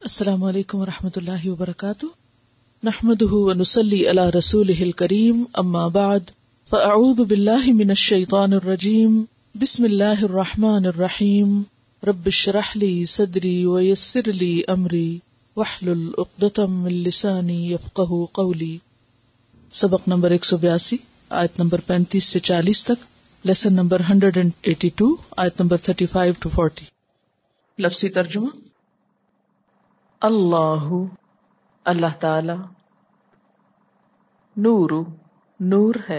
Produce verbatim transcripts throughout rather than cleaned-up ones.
السلام علیکم ورحمۃ اللہ وبرکاتہ، نحمده ونصلی علی رسولہ الکریم، اما بعد فاعوذ باللہ من الشیطان الرجیم، بسم اللہ الرحمن الرحیم، رب اشرح لی صدری ویسر لی امری واحلل عقدۃ من لسانی یفقہوا قولی۔ سبق نمبر ایک سو بیاسی، آیت نمبر پینتیس سے چالیس تک، لیسن نمبر ایک سو بانوے، آیت نمبر پینتیس ٹو چالیس۔ لفظی ترجمہ: اللہ اللہ تعالی، نور نور ہے،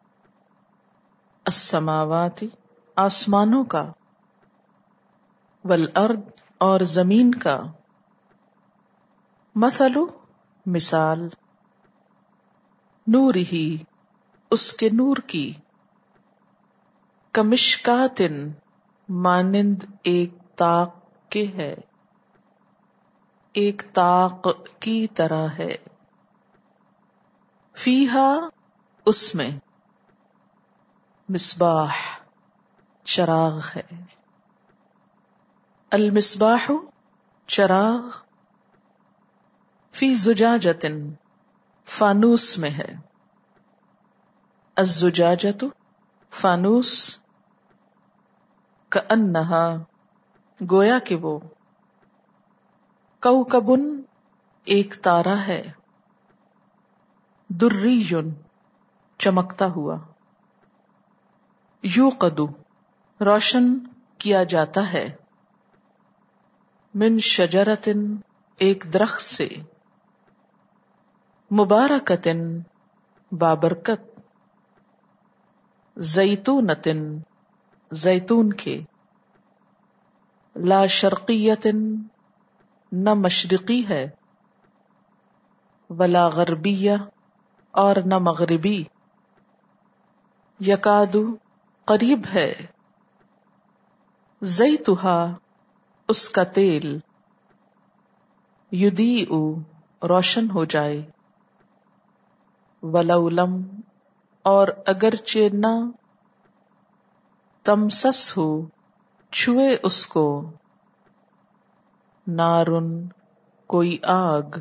السماوات آسمانوں کا، والارض اور زمین کا، مثل مثال، نور ہی اس کے نور کی، کمشکاتن مانند ایک طاق کے ہے، ایک طاق کی طرح ہے، فیہا اس میں، مصباح چراغ ہے، المصباح چراغ، فی زجاجۃ فانوس میں ہے، الزجاجۃ فانوس، کأنہا گویا کہ وہ، کوکبن ایک تارا ہے، دری چمکتا ہوا، یوقد روشن کیا جاتا ہے، من شجرۃ ایک درخت سے، مبارکۃ بابرکت، زیتونۃ زیتون کے، لا شرقیۃ نہ مشرقی ہے، ولا غربیہ اور نہ مغربی، یکاد قریب ہے، زیتھا اس کا تیل، یضیء روشن ہو جائے، ولو لم اور اگرچہ نہ، تمسسہ چھوئے اس کو، نارن کوئی آگ،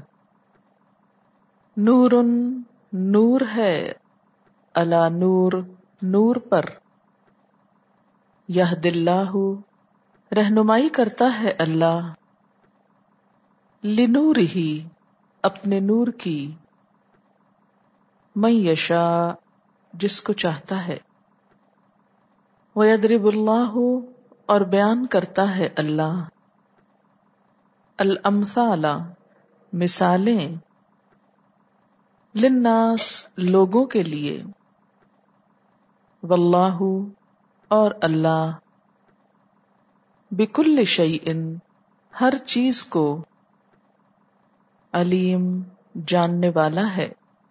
نورن نور ہے، علی نور نور پر، یہدی اللہ رہنمائی کرتا ہے اللہ، لنورہ اپنے نور کی، من یشاء جس کو چاہتا ہے، ویضرب اللہ اور بیان کرتا ہے اللہ، الامثال مثالیں، للناس لوگوں کے لیے، واللہ اور اللہ، بکل شیء ہر چیز کو، علیم جاننے والا ہے،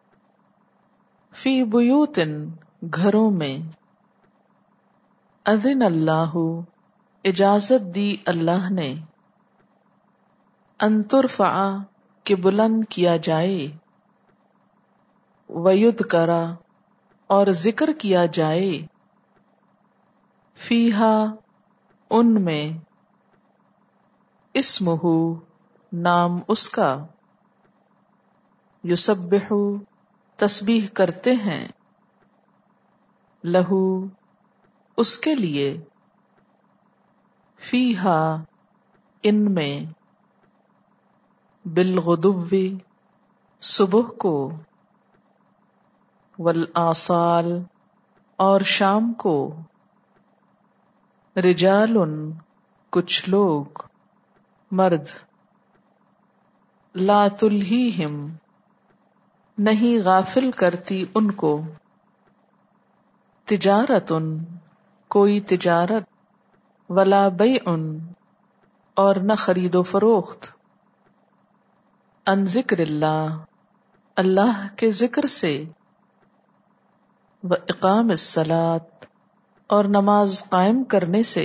فی بیوت گھروں میں، اذن اللہ اجازت دی اللہ نے، ان ترفع کہ بلند کیا جائے، ویذکر اور ذکر کیا جائے، فیہا ان میں، اسمہ نام اس کا، یسبح تسبیح کرتے ہیں، لہو اس کے لیے، فیہا ان میں، بالغدو صبح کو، والآصال اور شام کو، رجال کچھ لوگ، مرد، لا تلہیہم نہیں غافل کرتی ان کو، تجارت کوئی تجارت، ولا بیع اور نہ خرید و فروخت، ان ذکر اللہ اللہ کے ذکر سے، و اقام الصلاۃ اور نماز قائم کرنے سے،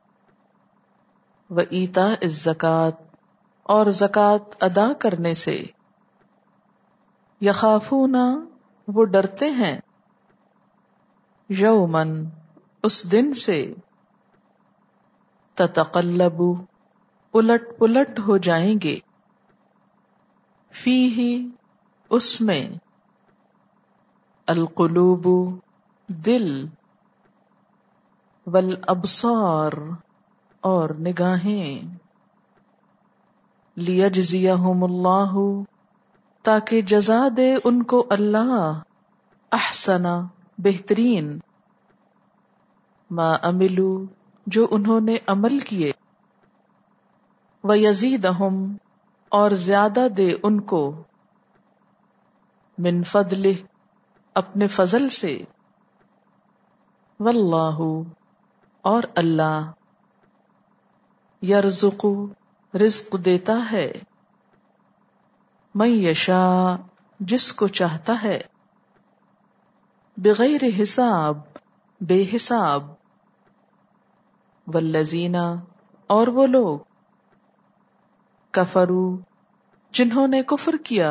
و ایتاء الزکوٰۃ اور زکوٰۃ ادا کرنے سے، یخافون وہ ڈرتے ہیں، یومن اس دن سے، تتقلب الٹ پلٹ ہو جائیں گے، فیہ اس میں، القلوب دل، والابصار اور نگاہیں، لیجزیہم اللہ تاکہ جزا دے ان کو اللہ، احسن بہترین، ما عملو جو انہوں نے عمل کیے، ویزیدہم اور زیادہ دے ان کو، من فضلہ اپنے فضل سے، واللہ اور اللہ، یرزق رزق دیتا ہے، من یشاء جس کو چاہتا ہے، بغیر حساب بے حساب، والذین اور وہ لوگ، کفروا جنہوں نے کفر کیا،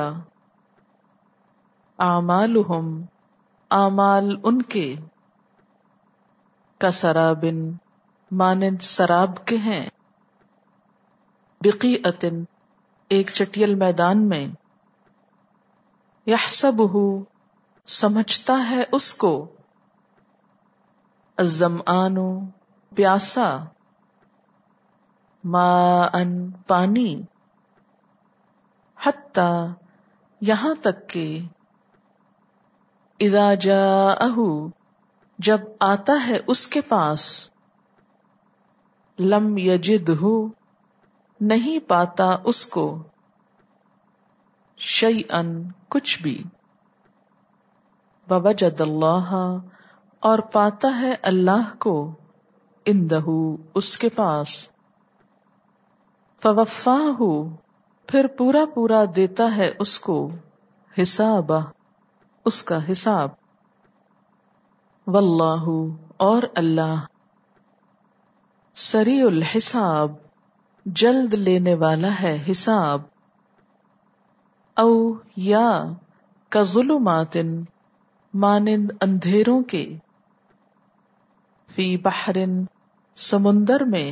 اعمالہم اعمال ان کے، کسراب مانند سراب کے ہیں، بقیعۃ ایک چٹیل میدان میں، یحسبہ سمجھتا ہے اس کو، الظمآن پیاسا، ماء پانی، حتی یہاں تک کہ، اذا جاءہ جب آتا ہے اس کے پاس، لم یجدہ نہیں پاتا اس کو، شیئن کچھ بھی، ووجد اللہ اور پاتا ہے اللہ کو، عندہ اس کے پاس، فوفاہ پھر پورا پورا دیتا ہے اس کو، حسابہ اس کا حساب، واللہ اور اللہ، سریع الحساب جلد لینے والا ہے حساب، او یا کظلمات مانند اندھیروں کے، فی بحر سمندر میں،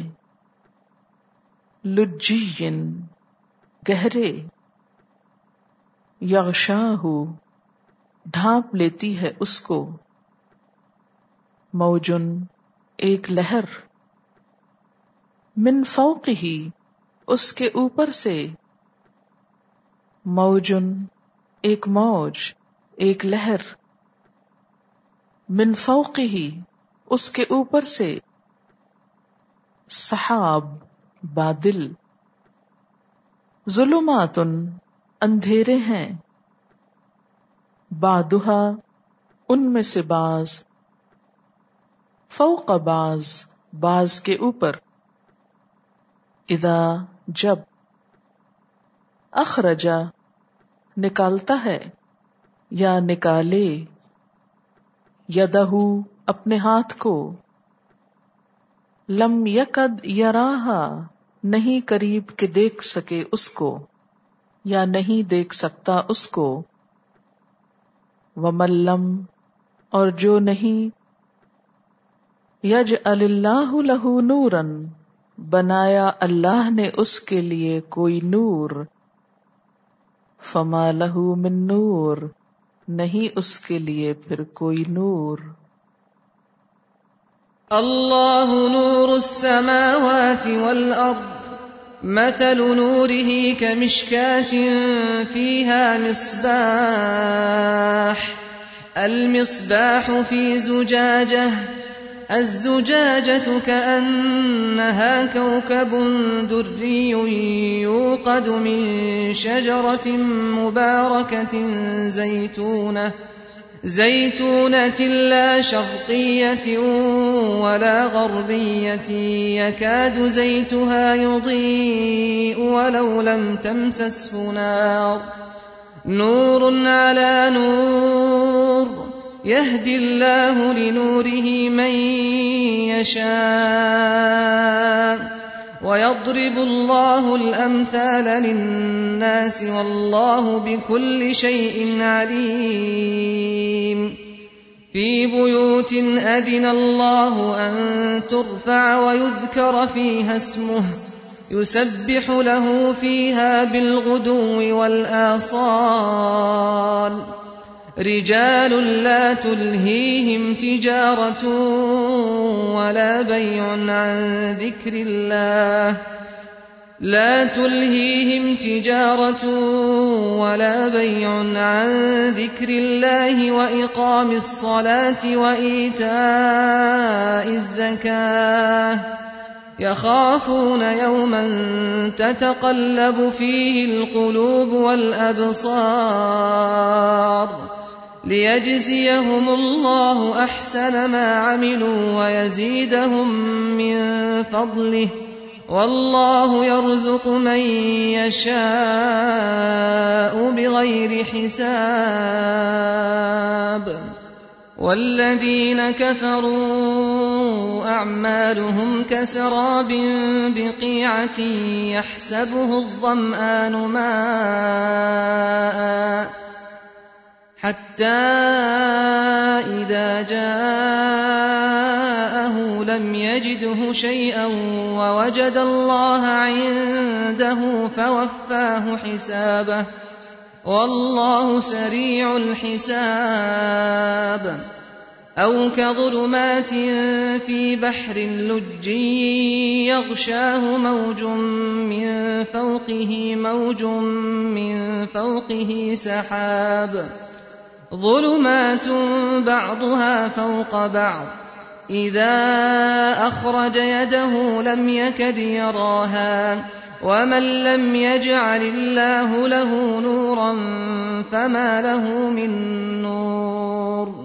لجی گہرے، یغشاہ ڈھانپ لیتی ہے اس کو، موجن ایک لہر، من فوقہ اس کے اوپر سے، موجن ایک موج ایک لہر، من فوقہ اس کے اوپر سے، سحاب بادل، ظلمات اندھیرے ہیں، بعدھا ان میں سے بعض، فوق بعض بعض کے اوپر، اذا جب، اخرجا نکالتا ہے یا نکالے، یدہ اپنے ہاتھ کو، لم یکد یراہا نہیں قریب کہ دیکھ سکے اس کو یا نہیں دیکھ سکتا اس کو، ومن لم اور جو نہیں، یجعل اللہ لہ نورا بنایا اللہ نے اس کے لیے کوئی نور، فما لہ من نور نہیں اس کے لیے پھر کوئی نور۔ اللہ نور السماوات والارض مثل نوره كمشكاة فيها مصباح المصباح في زجاجة الزجاجة كأنها كوكب دري يوقد من شجرة مباركة زيتونة زيتونة لا شرقية ولا غربية يكاد زيتها يضيء ولو لم تمسسه نار نور على نور يهدي الله لنوره من يشاء ويضرب الله الأمثال للناس والله بكل شيء عليم في بيوت أذن الله أن ترفع ويذكر فيها اسمه يسبح له فيها بالغدو والآصال رجال لا تلهيهم تجارة ولا بيع عن ذكر الله لا تلهيهم تجارة ولا بيع عن ذكر الله وإقام الصلاة وإيتاء الزكاة يخافون يوما تتقلب فيه القلوب والأبصار ليجزيهم الله أحسن ما عملوا ويزيدهم من فضله والله يرزق من يشاء بغير حساب والذين كفروا أعمالهم كسراب بقيعة يحسبه الظمآن ماء حتى إذا جاءه لم يجده شيئا ووجد الله عنده فوفاه حسابه والله سريع الحساب أو كظلمات في بحر لج يغشاه موج من فوقه موج من فوقه سحاب ظلمات بعضها فوق بعض إذا أخرج يده لم يكد يراها ومن لم يجعل الله له نورا فما له من نور